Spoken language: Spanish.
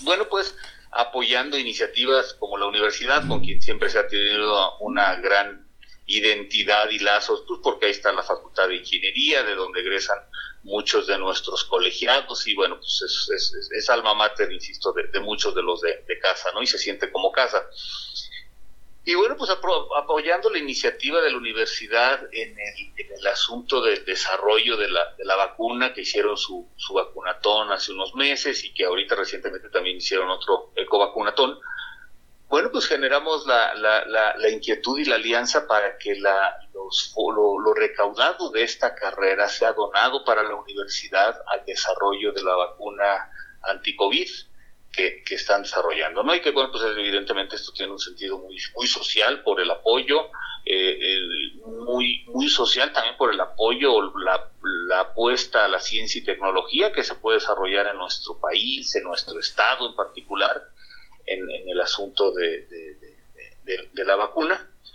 Bueno, pues apoyando iniciativas como la universidad, con quien siempre se ha tenido una gran identidad y lazos, pues porque ahí está la Facultad de Ingeniería, de donde egresan muchos de nuestros colegiados, y bueno, pues es alma mater, insisto, de muchos de los de casa, ¿no? Y se siente como casa. Y bueno, pues apoyando la iniciativa de la universidad en el asunto del desarrollo de la vacuna, que hicieron su vacunatón hace unos meses y que ahorita recientemente también hicieron otro ecovacunatón. Bueno, pues generamos la inquietud y la alianza para que lo recaudado de esta carrera sea donado para la universidad al desarrollo de la vacuna anti-COVID que están desarrollando, ¿no? Y que, bueno, pues evidentemente esto tiene un sentido muy social por el apoyo, muy social también por el apoyo, la apuesta a la ciencia y tecnología que se puede desarrollar en nuestro país, en nuestro estado en particular, en el asunto de la vacuna.